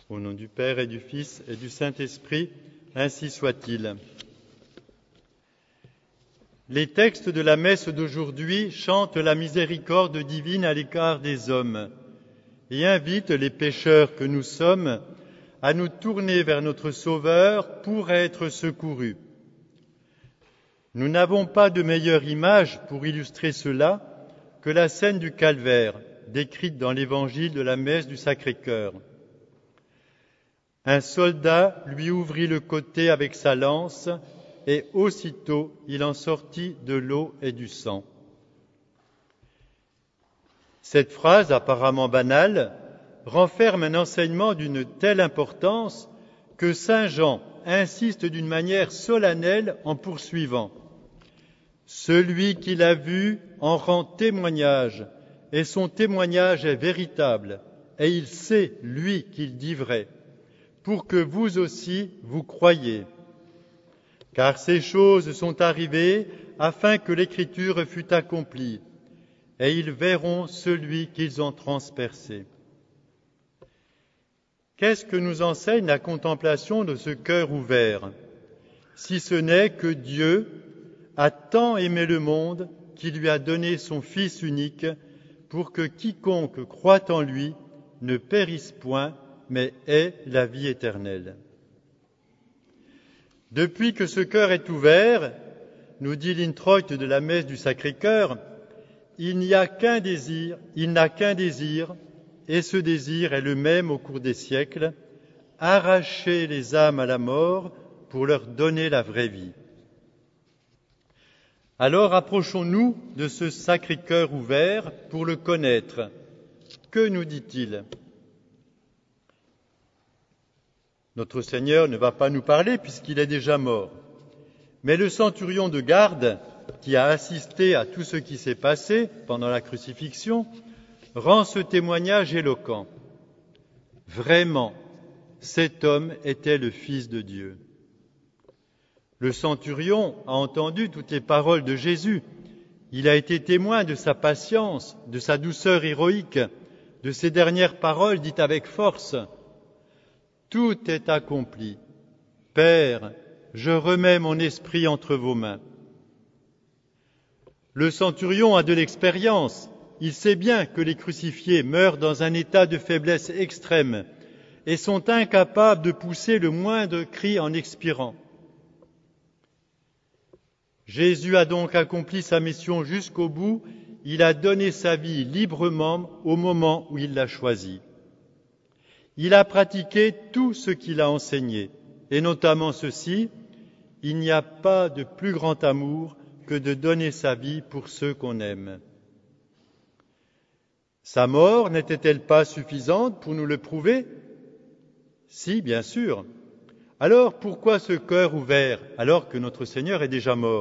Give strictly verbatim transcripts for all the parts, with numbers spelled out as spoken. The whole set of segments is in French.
Au nom du Père et du Fils et du Saint-Esprit, ainsi soit-il. Les textes de la messe d'aujourd'hui chantent la miséricorde divine à l'égard des hommes et invitent les pécheurs que nous sommes à nous tourner vers notre Sauveur pour être secourus. Nous n'avons pas de meilleure image pour illustrer cela que la scène du Calvaire, décrite dans l'évangile de la messe du Sacré-Cœur. Un soldat lui ouvrit le côté avec sa lance, et aussitôt il en sortit de l'eau et du sang. Cette phrase, apparemment banale, renferme un enseignement d'une telle importance que saint Jean insiste d'une manière solennelle en poursuivant. Celui qui l'a vu en rend témoignage, et son témoignage est véritable, et il sait, lui, qu'il dit vrai, pour que vous aussi vous croyiez. Car ces choses sont arrivées afin que l'Écriture fût accomplie, et ils verront celui qu'ils ont transpercé. Qu'est-ce que nous enseigne la contemplation de ce cœur ouvert, si ce n'est que Dieu a tant aimé le monde qu'il lui a donné son Fils unique pour que quiconque croit en lui ne périsse point, mais ait la vie éternelle. Depuis que ce cœur est ouvert, nous dit l'introit de la messe du Sacré-Cœur, il n'y a qu'un désir, il n'a qu'un désir, et ce désir est le même au cours des siècles, arracher les âmes à la mort pour leur donner la vraie vie. Alors approchons-nous de ce Sacré-Cœur ouvert pour le connaître. Que nous dit-il ? Notre Seigneur ne va pas nous parler puisqu'il est déjà mort. Mais le centurion de garde, qui a assisté à tout ce qui s'est passé pendant la crucifixion, rend ce témoignage éloquent. Vraiment, cet homme était le Fils de Dieu. Le centurion a entendu toutes les paroles de Jésus. Il a été témoin de sa patience, de sa douceur héroïque, de ses dernières paroles dites avec force. Tout est accompli. Père, je remets mon esprit entre vos mains. Le centurion a de l'expérience. Il sait bien que les crucifiés meurent dans un état de faiblesse extrême et sont incapables de pousser le moindre cri en expirant. Jésus a donc accompli sa mission jusqu'au bout. Il a donné sa vie librement au moment où il l'a choisi. Il a pratiqué tout ce qu'il a enseigné, et notamment ceci, il n'y a pas de plus grand amour que de donner sa vie pour ceux qu'on aime. Sa mort n'était-elle pas suffisante pour nous le prouver ? Si, bien sûr. Alors pourquoi ce cœur ouvert alors que notre Seigneur est déjà mort ?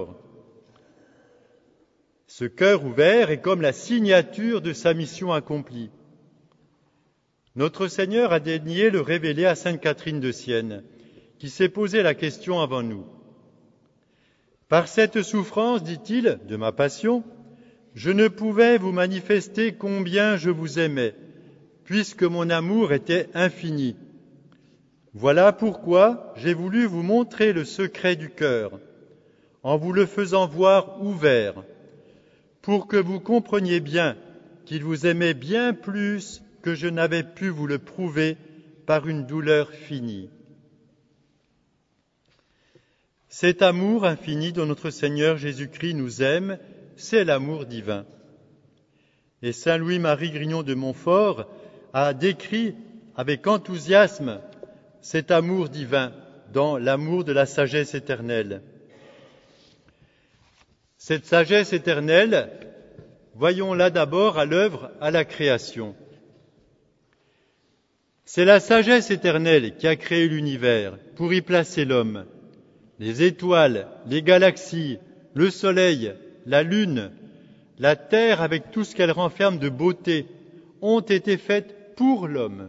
Ce cœur ouvert est comme la signature de sa mission accomplie. Notre Seigneur a daigné le révéler à sainte Catherine de Sienne, qui s'est posé la question avant nous. Par cette souffrance, dit-il, de ma passion, je ne pouvais vous manifester combien je vous aimais, puisque mon amour était infini. Voilà pourquoi j'ai voulu vous montrer le secret du cœur, en vous le faisant voir ouvert, pour que vous compreniez bien qu'il vous aimait bien plus que je n'avais pu vous le prouver par une douleur finie. Cet amour infini dont notre Seigneur Jésus-Christ nous aime, c'est l'amour divin. Et saint Louis-Marie Grignon de Montfort a décrit avec enthousiasme cet amour divin dans l'amour de la sagesse éternelle. Cette sagesse éternelle, voyons-la d'abord à l'œuvre à la création. C'est la sagesse éternelle qui a créé l'univers pour y placer l'homme. Les étoiles, les galaxies, le soleil, la lune, la terre avec tout ce qu'elle renferme de beauté ont été faites pour l'homme.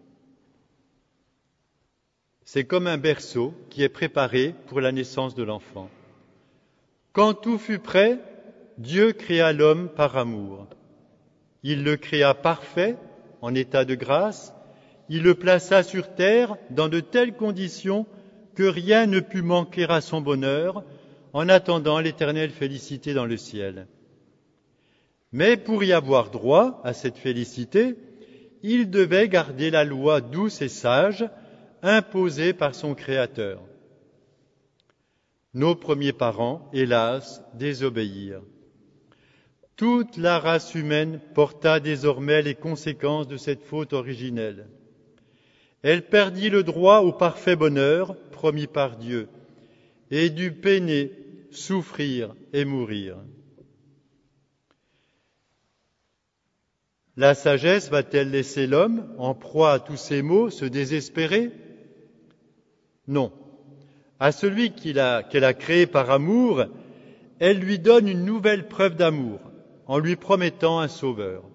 C'est comme un berceau qui est préparé pour la naissance de l'enfant. Quand tout fut prêt, Dieu créa l'homme par amour. Il le créa parfait, en état de grâce. il le plaça sur terre dans de telles conditions que rien ne put manquer à son bonheur, en attendant l'éternelle félicité dans le ciel. Mais pour y avoir droit à cette félicité, il devait garder la loi douce et sage imposée par son Créateur. Nos premiers parents, hélas, désobéirent. Toute la race humaine porta désormais les conséquences de cette faute originelle. Elle perdit le droit au parfait bonheur promis par Dieu et dut peiner, souffrir et mourir. La sagesse va-t-elle laisser l'homme, en proie à tous ses maux, se désespérer? Non. À celui qu'il a, qu'elle a créé par amour, elle lui donne une nouvelle preuve d'amour, en lui promettant un sauveur.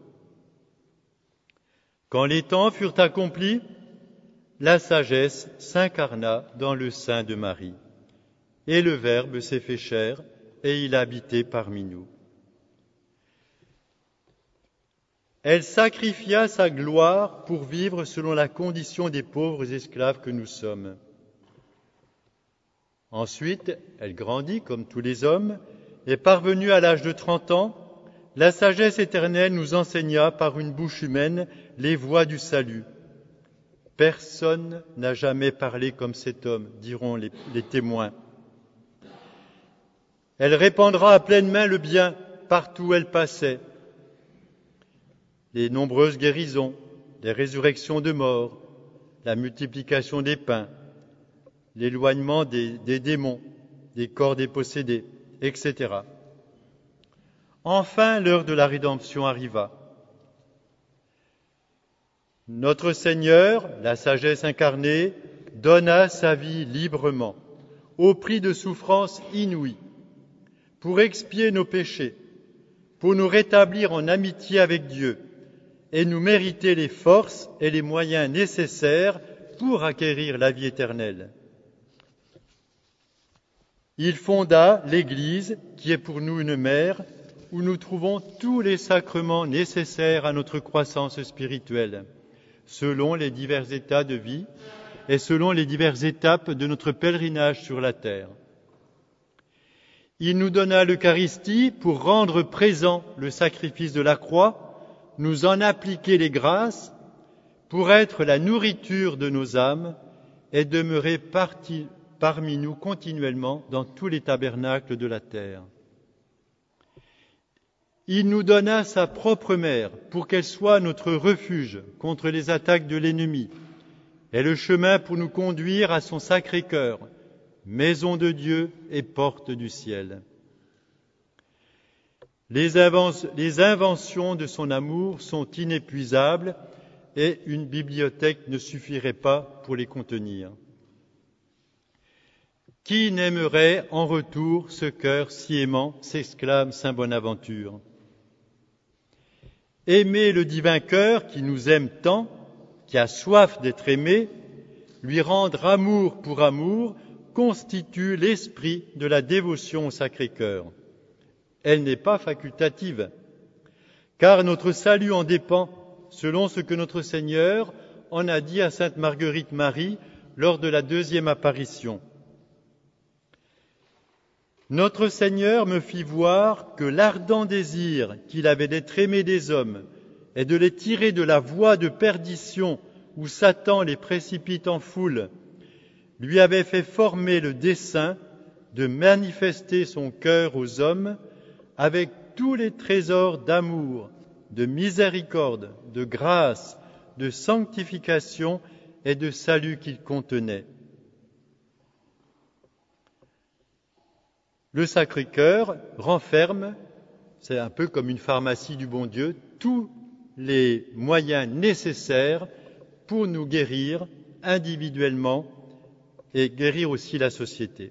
Quand les temps furent accomplis, la sagesse s'incarna dans le sein de Marie, et le Verbe s'est fait chair, et il a habité parmi nous. Elle sacrifia sa gloire pour vivre selon la condition des pauvres esclaves que nous sommes. Ensuite, elle grandit comme tous les hommes, et parvenue à l'âge de trente ans, la sagesse éternelle nous enseigna par une bouche humaine les voies du salut. Personne n'a jamais parlé comme cet homme, diront les, les témoins. Elle répandra à pleine main le bien partout où elle passait. Les nombreuses guérisons, les résurrections de morts, la multiplication des pains, l'éloignement des, des démons, des corps dépossédés, et cetera. Enfin, l'heure de la rédemption arriva. Notre Seigneur, la sagesse incarnée, donna sa vie librement, au prix de souffrances inouïes, pour expier nos péchés, pour nous rétablir en amitié avec Dieu et nous mériter les forces et les moyens nécessaires pour acquérir la vie éternelle. Il fonda l'Église, qui est pour nous une mère, où nous trouvons tous les sacrements nécessaires à notre croissance spirituelle, selon les divers états de vie et selon les diverses étapes de notre pèlerinage sur la terre. Il nous donna l'Eucharistie pour rendre présent le sacrifice de la croix, nous en appliquer les grâces, pour être la nourriture de nos âmes et demeurer parti, parmi nous continuellement dans tous les tabernacles de la terre. Il nous donna sa propre mère pour qu'elle soit notre refuge contre les attaques de l'ennemi et le chemin pour nous conduire à son Sacré-Cœur, maison de Dieu et porte du ciel. Les, inven- les inventions de son amour sont inépuisables et une bibliothèque ne suffirait pas pour les contenir. Qui n'aimerait en retour ce cœur si aimant, s'exclame saint Bonaventure. Aimer le divin cœur qui nous aime tant, qui a soif d'être aimé, lui rendre amour pour amour, constitue l'esprit de la dévotion au Sacré-Cœur. Elle n'est pas facultative, car notre salut en dépend, selon ce que notre Seigneur en a dit à sainte Marguerite Marie lors de la deuxième apparition. Notre Seigneur me fit voir que l'ardent désir qu'il avait d'être aimé des hommes et de les tirer de la voie de perdition où Satan les précipite en foule, lui avait fait former le dessein de manifester son cœur aux hommes avec tous les trésors d'amour, de miséricorde, de grâce, de sanctification et de salut qu'il contenait. Le Sacré-Cœur renferme, c'est un peu comme une pharmacie du bon Dieu, tous les moyens nécessaires pour nous guérir individuellement et guérir aussi la société.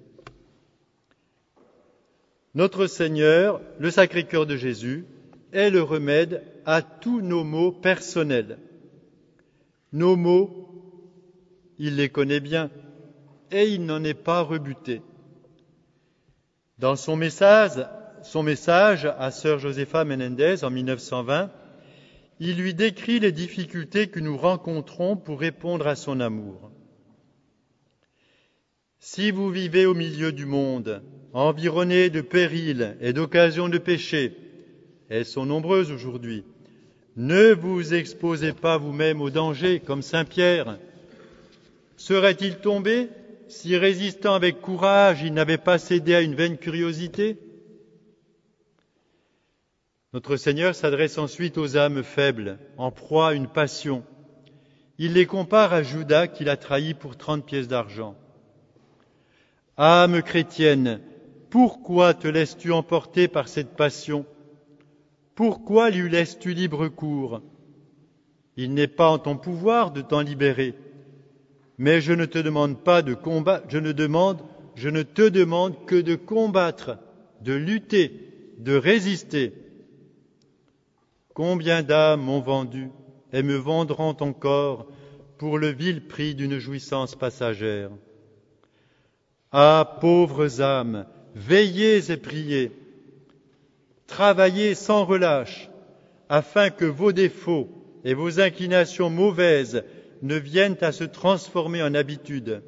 Notre Seigneur, le Sacré-Cœur de Jésus, est le remède à tous nos maux personnels. Nos maux, il les connaît bien et il n'en est pas rebuté. Dans son message, son message à sœur Josefa Menendez en mille neuf cent vingt, il lui décrit les difficultés que nous rencontrons pour répondre à son amour. Si vous vivez au milieu du monde, environné de périls et d'occasions de péché, elles sont nombreuses aujourd'hui, ne vous exposez pas vous-même au danger comme saint Pierre. Serait-il tombé si, résistant avec courage, il n'avait pas cédé à une vaine curiosité ? Notre Seigneur s'adresse ensuite aux âmes faibles, en proie à une passion. Il les compare à Judas qu'il a trahi pour trente pièces d'argent. Âme chrétienne, pourquoi te laisses-tu emporter par cette passion ? Pourquoi lui laisses-tu libre cours ? Il n'est pas en ton pouvoir de t'en libérer, mais je ne te demande pas de combattre, je ne demande, je ne te demande que de combattre, de lutter, de résister. Combien d'âmes m'ont vendu et me vendront encore pour le vil prix d'une jouissance passagère ? Ah, pauvres âmes, veillez et priez, travaillez sans relâche, afin que vos défauts et vos inclinations mauvaises ne viennent à se transformer en habitude.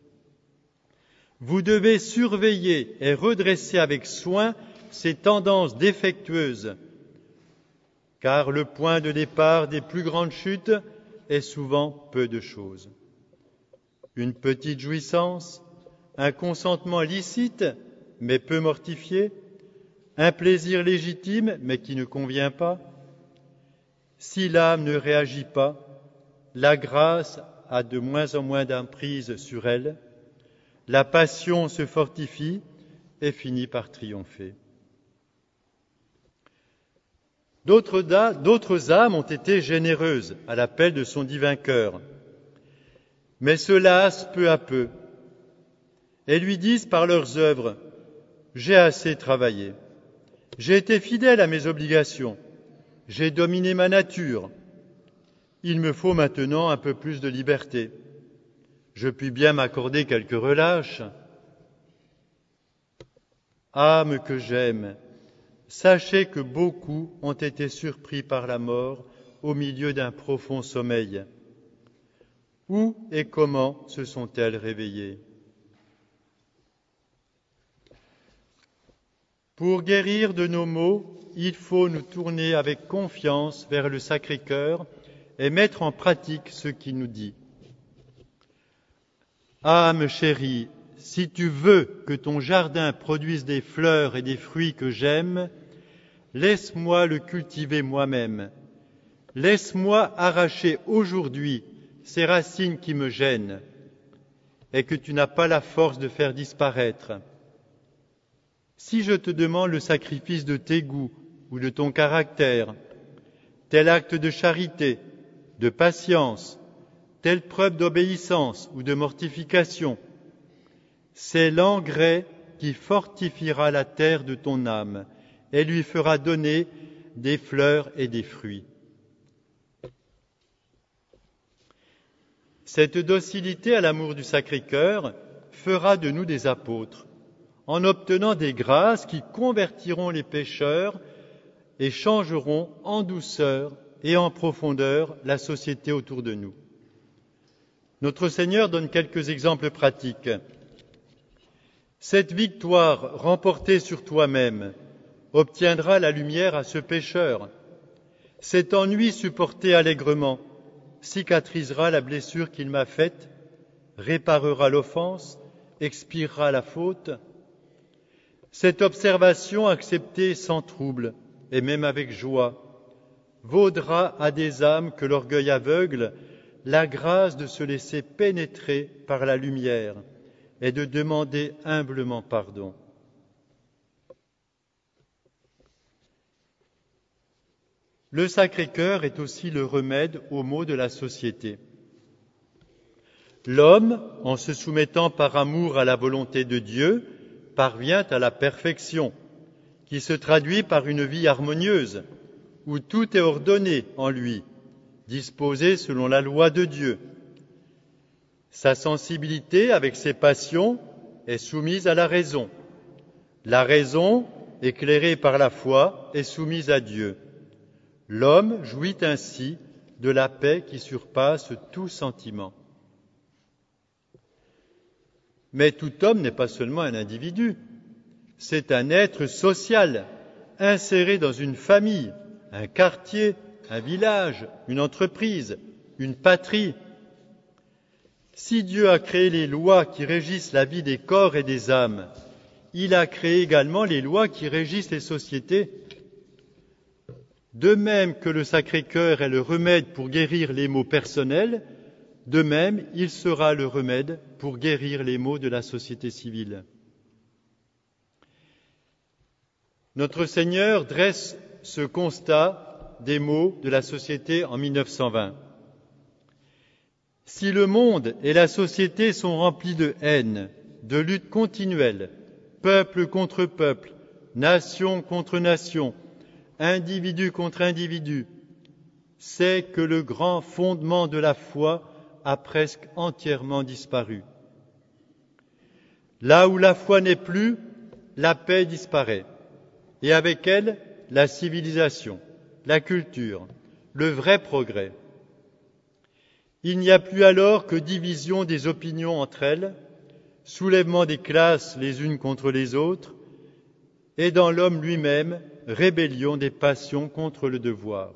Vous devez surveiller et redresser avec soin ces tendances défectueuses, car le point de départ des plus grandes chutes est souvent peu de choses. Une petite jouissance, un consentement licite, mais peu mortifié, un plaisir légitime, mais qui ne convient pas. Si l'âme ne réagit pas, la grâce a de moins en moins d'emprise sur elle, la passion se fortifie et finit par triompher. D'autres, da, d'autres âmes ont été généreuses à l'appel de son divin cœur, mais se lassent peu à peu et lui disent par leurs œuvres « J'ai assez travaillé, j'ai été fidèle à mes obligations, j'ai dominé ma nature, il me faut maintenant un peu plus de liberté, je puis bien m'accorder quelques relâches. Âme que j'aime, sachez que beaucoup ont été surpris par la mort au milieu d'un profond sommeil. Où et comment se sont-elles réveillées ? Pour guérir de nos maux, il faut nous tourner avec confiance vers le Sacré-Cœur et mettre en pratique ce qu'il nous dit. Âme chérie, si tu veux que ton jardin produise des fleurs et des fruits que j'aime, laisse-moi le cultiver moi-même. Laisse-moi arracher aujourd'hui ces racines qui me gênent et que tu n'as pas la force de faire disparaître. Si je te demande le sacrifice de tes goûts ou de ton caractère, tel acte de charité, de patience, telle preuve d'obéissance ou de mortification, c'est l'engrais qui fortifiera la terre de ton âme et lui fera donner des fleurs et des fruits. Cette docilité à l'amour du Sacré-Cœur fera de nous des apôtres, en obtenant des grâces qui convertiront les pécheurs et changeront en douceur et en profondeur la société autour de nous. Notre Seigneur donne quelques exemples pratiques. Cette victoire remportée sur toi-même obtiendra la lumière à ce pécheur. Cet ennui supporté allègrement cicatrisera la blessure qu'il m'a faite, réparera l'offense, expirera la faute. Cette observation acceptée sans trouble et même avec joie vaudra à des âmes que l'orgueil aveugle la grâce de se laisser pénétrer par la lumière et de demander humblement pardon. Le Sacré-Cœur est aussi le remède aux maux de la société. L'homme, en se soumettant par amour à la volonté de Dieu, parvient à la perfection, qui se traduit par une vie harmonieuse, où tout est ordonné en lui, disposé selon la loi de Dieu. Sa sensibilité, avec ses passions, est soumise à la raison. La raison, éclairée par la foi, est soumise à Dieu. L'homme jouit ainsi de la paix qui surpasse tout sentiment. Mais tout homme n'est pas seulement un individu, c'est un être social, inséré dans une famille, un quartier, un village, une entreprise, une patrie. Si Dieu a créé les lois qui régissent la vie des corps et des âmes, il a créé également les lois qui régissent les sociétés. De même que le Sacré-Cœur est le remède pour guérir les maux personnels, de même il sera le remède pour guérir les maux de la société civile. Notre Seigneur dresse ce constat des maux de la société en mille neuf cent vingt. Si le monde et la société sont remplis de haine, de lutte continuelle, peuple contre peuple, nation contre nation, individu contre individu, c'est que le grand fondement de la foi a presque entièrement disparu. Là où la foi n'est plus, la paix disparaît, et avec elle, la civilisation, la culture, le vrai progrès. Il n'y a plus alors que division des opinions entre elles, soulèvement des classes les unes contre les autres, et dans l'homme lui-même, rébellion des passions contre le devoir.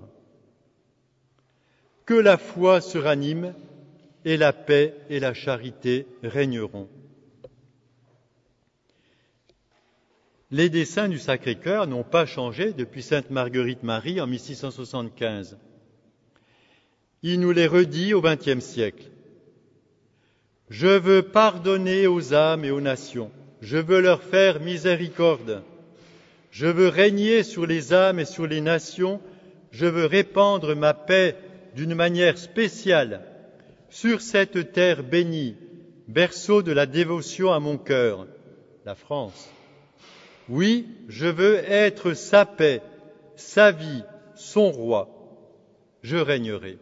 Que la foi se ranime et la paix et la charité régneront. Les desseins du Sacré-Cœur n'ont pas changé depuis Sainte Marguerite Marie en mille six cent soixante-quinze. Il nous les redit au vingtième siècle. Je veux pardonner aux âmes et aux nations. Je veux leur faire miséricorde. Je veux régner sur les âmes et sur les nations. Je veux répandre ma paix d'une manière spéciale sur cette terre bénie, berceau de la dévotion à mon cœur, la France. Oui, je veux être sa paix, sa vie, son roi. Je régnerai.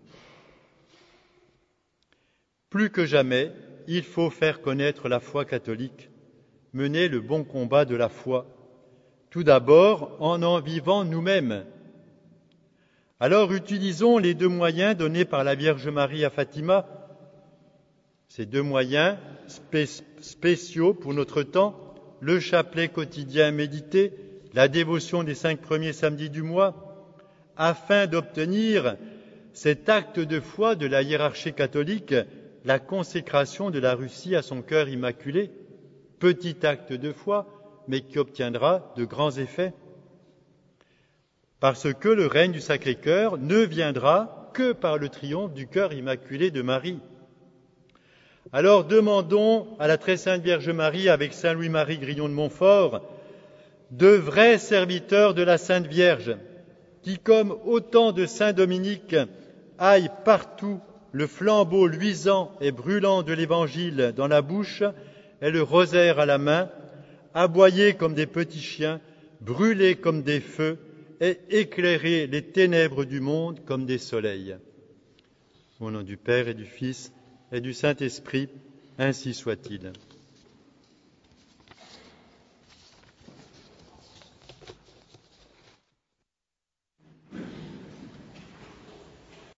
Plus que jamais, il faut faire connaître la foi catholique, mener le bon combat de la foi, tout d'abord en en vivant nous-mêmes. Alors utilisons les deux moyens donnés par la Vierge Marie à Fatima, ces deux moyens spé- spéciaux pour notre temps, le chapelet quotidien médité, la dévotion des cinq premiers samedis du mois, afin d'obtenir cet acte de foi de la hiérarchie catholique, la consécration de la Russie à son cœur immaculé, petit acte de foi, mais qui obtiendra de grands effets. Parce que le règne du Sacré-Cœur ne viendra que par le triomphe du cœur immaculé de Marie. Alors demandons à la très sainte Vierge Marie, avec Saint Louis-Marie Grillon de Montfort, de vrais serviteurs de la Sainte Vierge, qui, comme autant de Saint Dominique, aillent partout le flambeau luisant et brûlant de l'Évangile dans la bouche et le rosaire à la main, aboyer comme des petits chiens, brûler comme des feux et éclairer les ténèbres du monde comme des soleils. Au nom du Père et du Fils et du Saint-Esprit, ainsi soit-il.